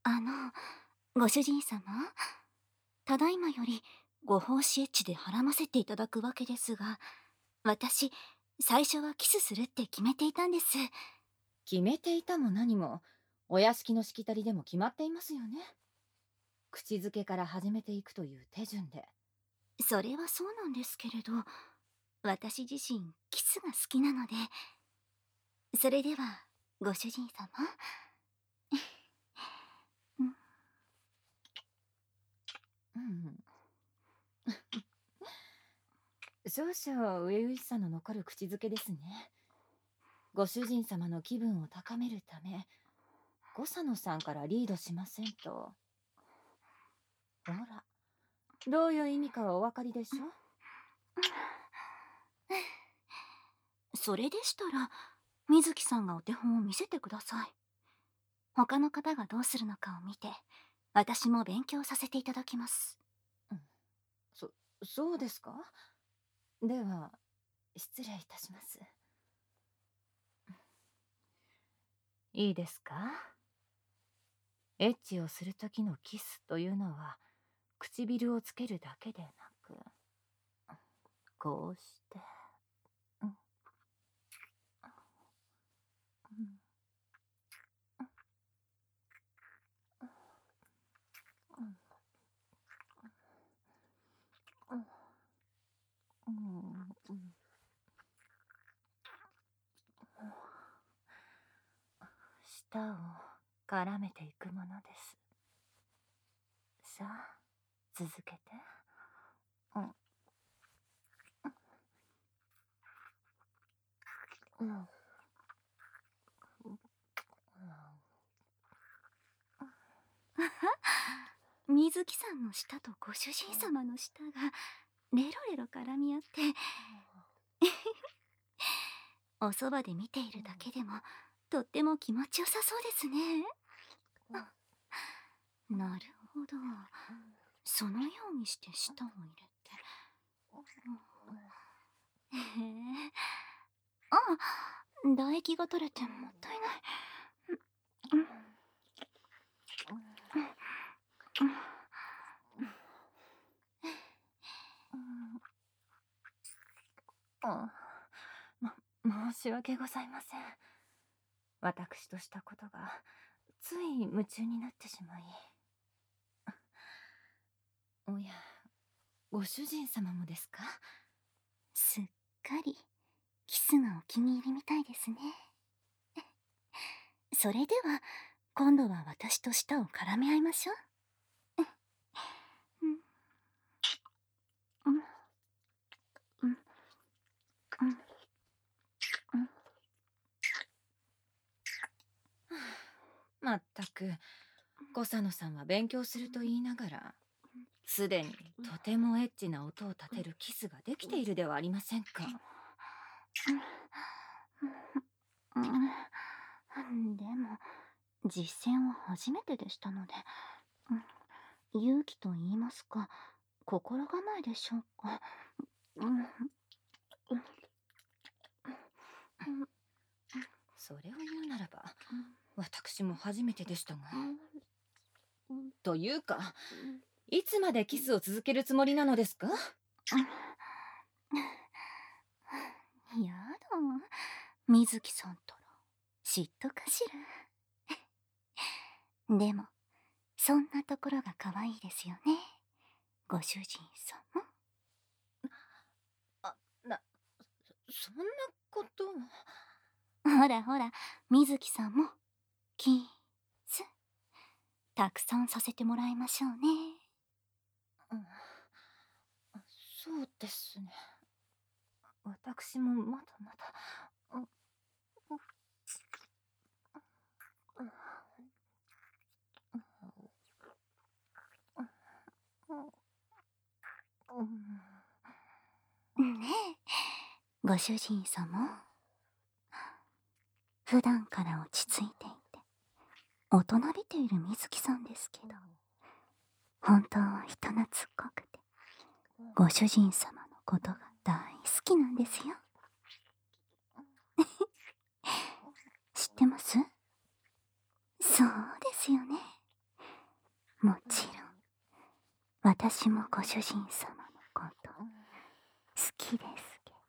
あの、ご主人様、ただいまよりご奉仕エッチではらませていただくわけですが、私、最初はキスするって決めていたんです。 決めていたも何も、お屋敷のしきたりでも決まっていますよね。口づけから始めていくという手順で。 それはそうなんですけれど、私自身キスが好きなので、それでは、ご主人様。うん。 うん。少々初々しさの残る口づけですね。ご主人様の気分を高めるため、五佐野さんからリードしませんと。ほら、どういう意味かはお分かりでしょ？ それでしたら、水木さんがお手本を見せてください。他の方がどうするのかを見て、私も勉強させていただきます。 うん、そうですか？では、失礼いたします。いいですか？エッチをするときのキスというのは、唇をつけるだけでなく、こうして、うん、うん、うん、うん、うん、舌を絡めていくものです。さあ、続けて。うん、うん、うん、 水木さんの舌とご主人様の舌がレロレロ絡み合っておそばで見ているだけでもとっても気持ちよさそうですね。なるほど、そのようにして舌を入れて、へえ、あ、唾液が取れてもったいない。 申し訳ございません。私としたことがつい夢中になってしまい。おや、ご主人様もですか？ すっかりキスがお気に入りみたいですね。それでは今度は私と舌を絡め合いましょう。うんうんうんうんうん。 まったく、小佐野さんは勉強すると言いながら、すでにとてもエッチな音を立てるキスができているではありませんか。 でも実践は初めてでしたので、勇気と言いますか心構えでしょうか。 それを言うならば、私も初めてでしたが。というか、いつまでキスを続けるつもりなのですか？ やだ、水木さんたら嫉妬かしら。でもそんなところが可愛いですよね、ご主人様。 あ、そんなことを。 ほらほら、水木さんもキスたくさんさせてもらいましょうね。 うん、そうですね。私もまだまだ。うん、 ねえ、ご主人様、普段から落ち着いていて大人びている水木さんですけど、本当は人懐っこくてご主人様のことが大好きなんですよ。知ってます？そうですよね。 私もご主人様のこと好きですけ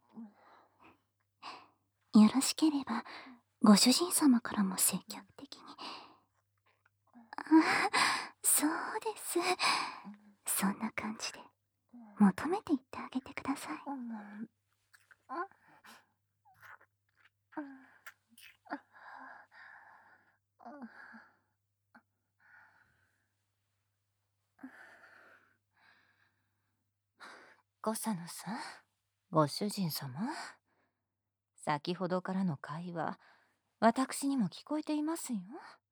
ど、よろしければご主人様からも積極的に。そうです。そんな感じで求めていってあげてください。 小佐野さん、ご主人様。先ほどからの会話、私にも聞こえていますよ。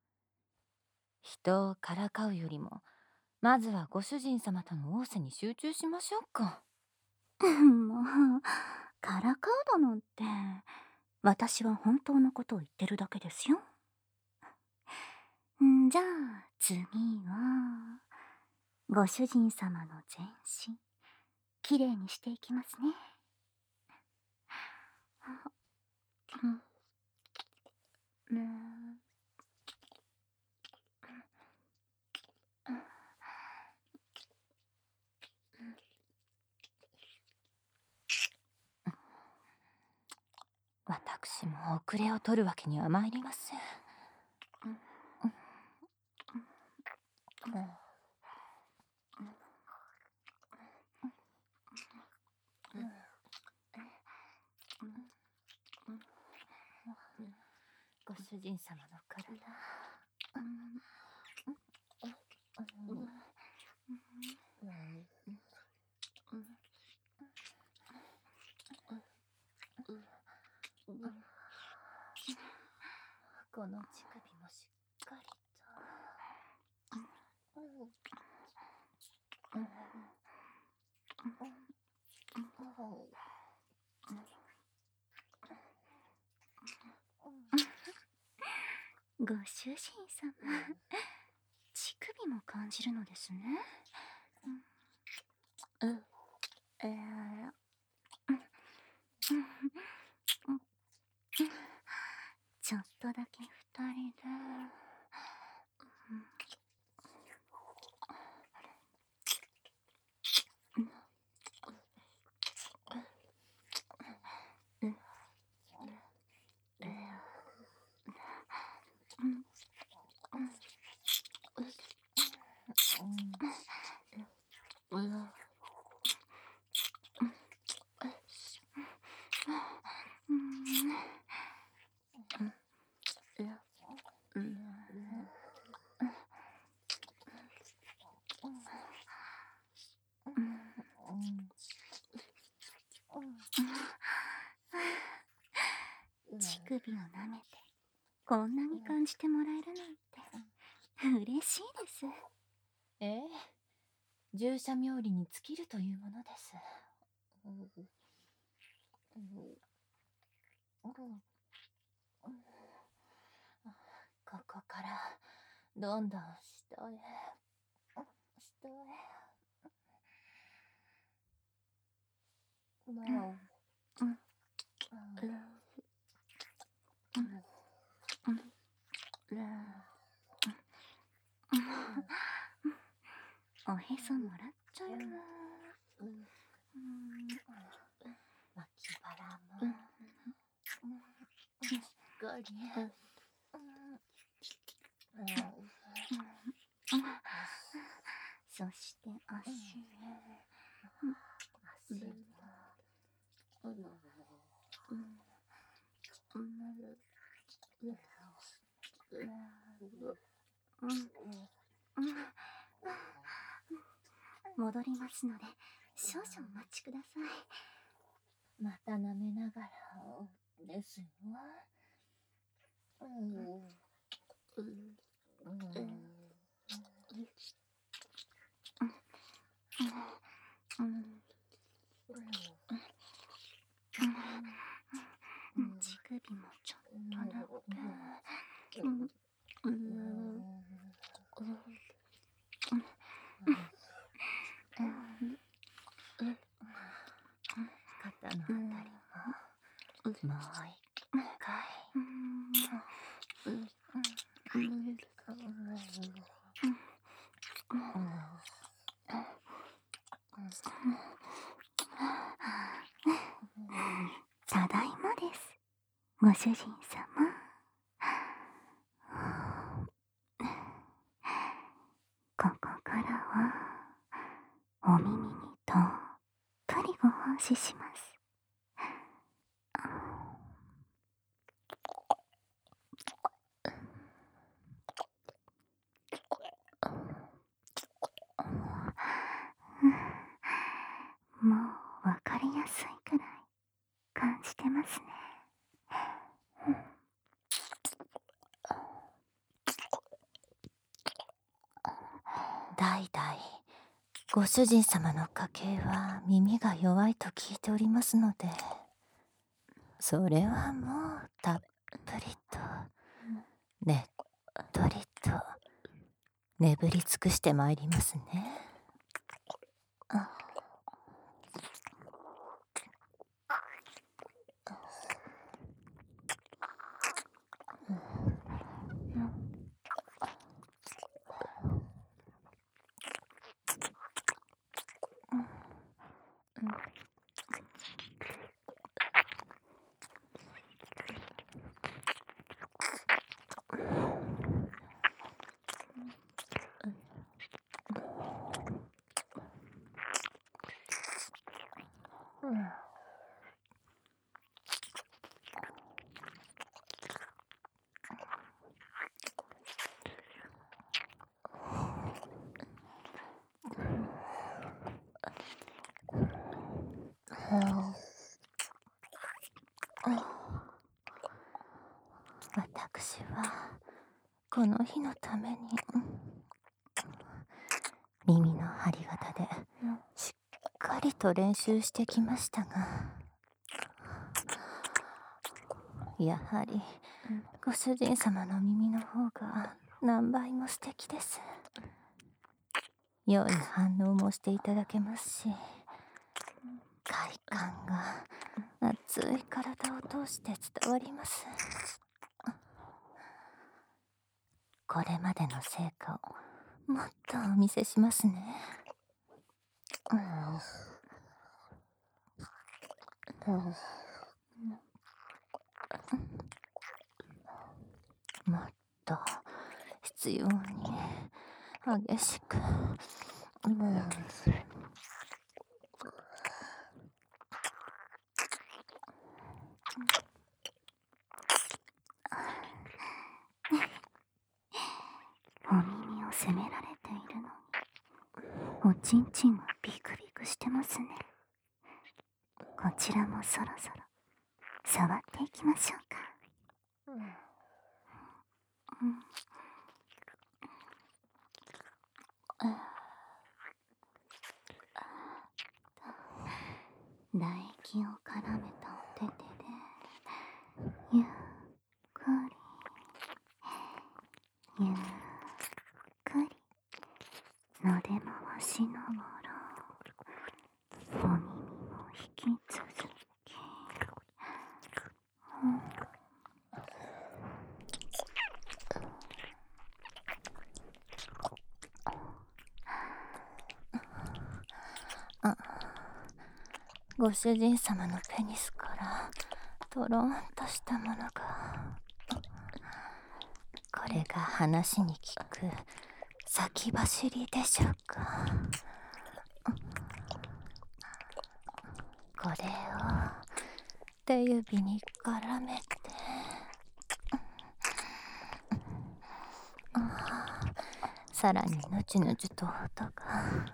人をからかうよりも、まずはご主人様との仰せに集中しましょうか。 もう、からかうだなんて、私は本当のことを言ってるだけですよ。じゃあ、次は、ご主人様の全身、きれいにしていきますね。 私も遅れを取るわけには参りません。ご主人様の体、この乳首もしっかりご主人様、乳首も感じるのですね。ちょっとだけ二人で。乳首を舐めてこんなに感じてもらえるなんて嬉しいです。 ええ、従者冥利に尽きるというものです。ここからどんどん下へ下へ。もおへそもらっちゃうな。 脇腹もしっかり。 そして足。戻りますので少々お待ちください。 また舐めながらですよ。 乳首もちょっとだけ。 肩のあたりももう一回。 ご主人様。ここからはお耳にとっぷりご奉仕します。もうわかりやすいくらい感じてますね。 代々ご主人様の家系は耳が弱いと聞いておりますので、それはもうたっぷりとねっとりと眠り尽くしてまいりますね。私はこの日のために耳の張り方でしっかりと練習してきましたが、やはりご主人様の耳の方が何倍も素敵です。良い反応もしていただけますし、快感が熱い体を通して伝わります。これまでの成果をもっとお見せしますね。もっと必要に激しく。 お耳を責められているのにおちんちんはビクビクしてますね。こちらもそろそろ触っていきましょうか。唾液を絡めたお手手でゆっくりゆっくり撫で回しながらお耳を引き続き、 ご主人様のペニスからとろんとしたものが、これが話に聞く先走りでしょうか。これを手指に絡めて、さらにぬちぬちと音が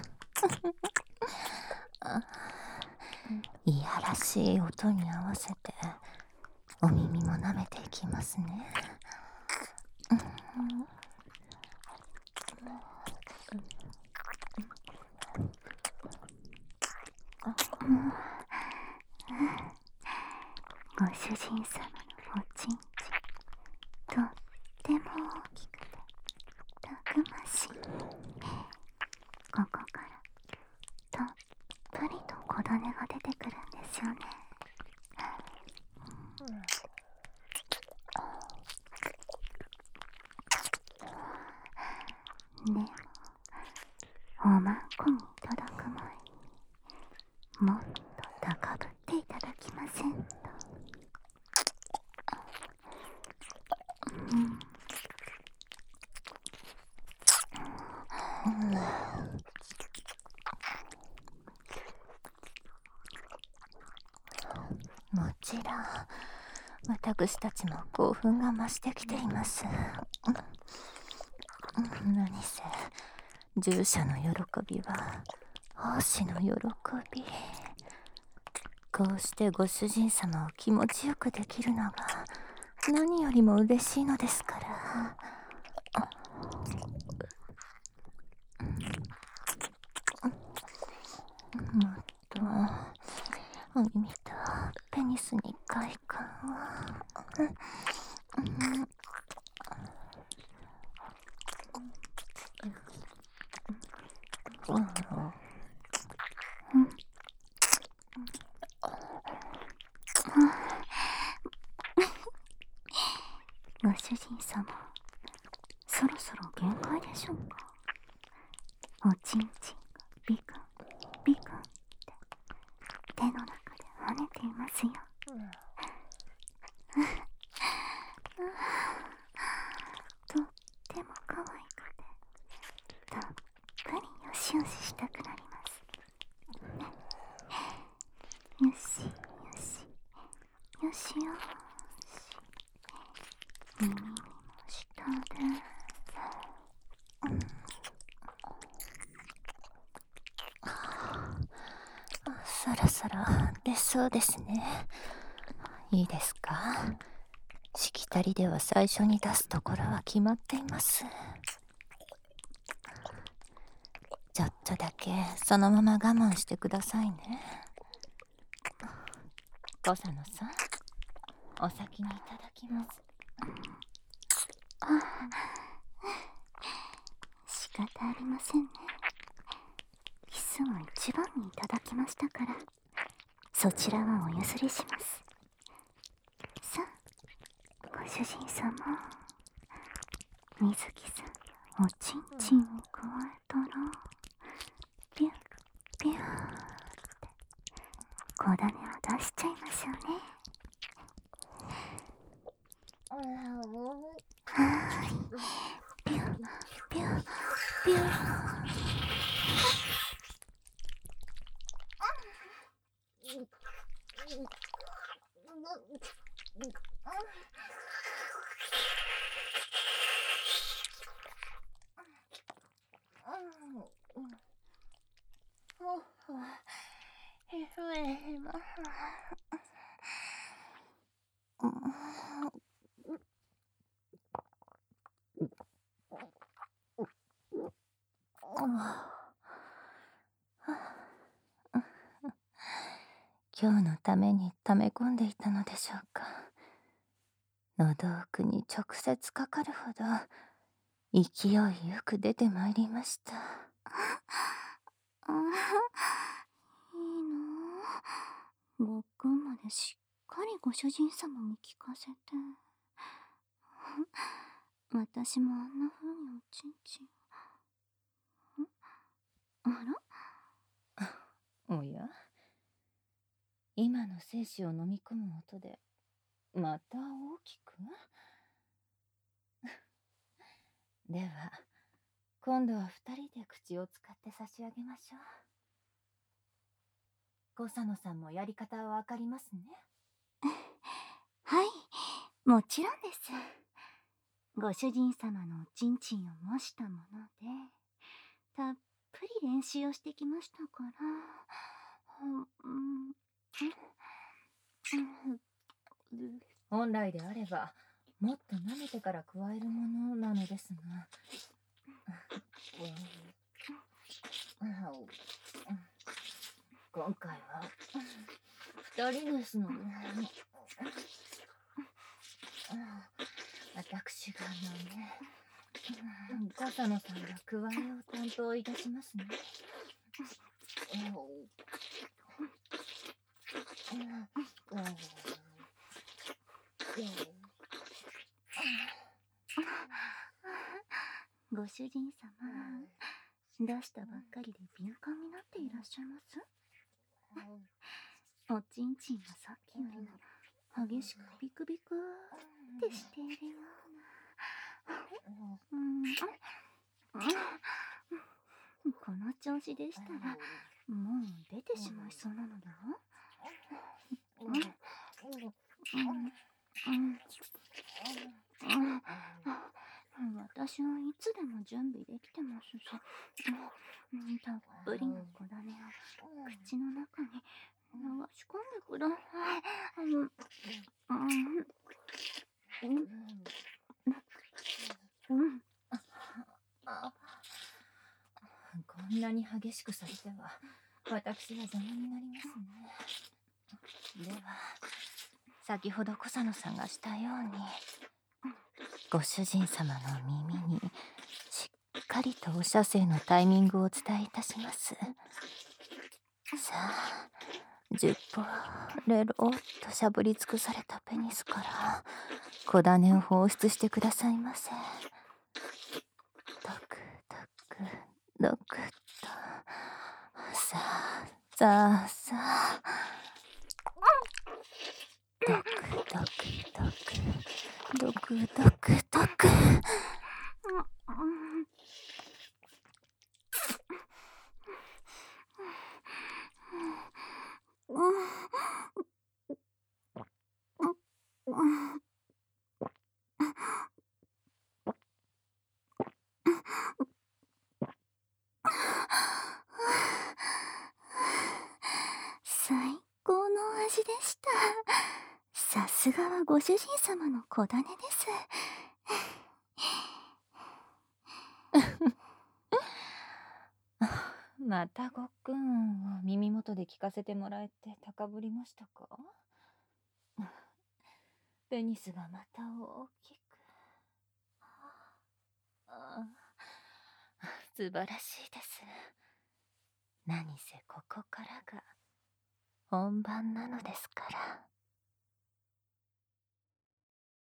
いやらしい音に合わせてお耳も舐めていきますね。 ご主人様のおちんちん、とっても大きくてたくましい。ここからたっぷりと小種が出てくるんですよね。でもおまんこにいただく前にもっと高ぶっていただきませんと。 もちろん私たちも興奮が増してきています。何せ従者の喜びは奉仕の喜び。こうしてご主人様を気持ちよくできるのが何よりも嬉しいのですから。もっとお耳とペニスに快感を。ご主人様、そろそろ限界でしょうか。おちんちんがビクンビクンって手の中で跳ねていますよ。とっても可愛くてたっぷりよしよししたくなります。よしよしよしよし、耳にも下で。そろそろ出そうですね。いいですか。しきたりでは最初に出すところは決まっています。ちょっとだけそのまま我慢してくださいね。 小佐野さん、お先にいただきます。 仕方ありませんね。キスを一番にいただきましたから、そちらはお譲りします。さあ、ご主人様、水木さん、おちんちんを加えたら、ピュッピューって小種を出しちゃいましょうね。はーい、ピュッピュッピュッ。今日のために溜め込んでいたのでしょうか。喉奥に直接かかるほど勢いよく出てまいりました。いいの。ごっくんまでしっかりご主人様に聞かせて。私もあんな風におちんちん。あら？ おや、今の精子を飲み込む音でまた大きくでは今度は2人で口を使って差し上げましょう。小佐野さんもやり方はわかりますね。 はい、もちろんです。ご主人様のおちんちんを模したもので、たっぷり練習をしてきましたから。 本来であればもっと舐めてから加えるものなのですが。今回は2人ですので、私が小佐野さんが加えを担当いたしますね。 ご主人様、出したばっかりで敏感になっていらっしゃいます？おちんちんがさっきよりも激しくビクビクってしているような。 調子でしたらもう出てしまいそうなのでは？私はいつでも準備できてますし、たっぷりの小種を口の中に流し込んでください。 こんなに激しくされては私は邪魔になりますね。では先ほど小佐野さんがしたようにご主人様の耳にしっかりとお射精のタイミングをお伝えいたします。さあ、10歩レロッとしゃぶり尽くされたペニスから小種を放出してくださいませ。ドクドクドクと、さあさあさあ、ドクドクドクドクドクドク。 最高の味でした。さすがはご主人様の小種です。 またごっくんを耳元で聞かせてもらえて高ぶりましたか？ペニスがまた大きく。素晴らしいです。何せここからが本番なのですから。